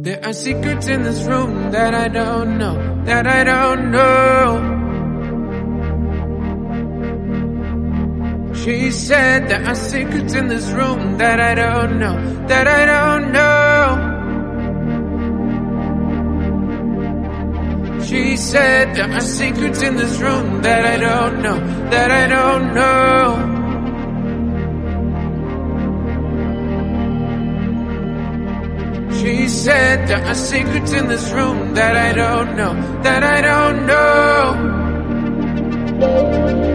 There are secrets in this room that I don't know, that I don't know. She said there are secrets in this room that I don't know, that I don't know. She said there are secrets in this room that I don't know, that I don't know. She said there are secrets in this room that I don't know, that I don't know.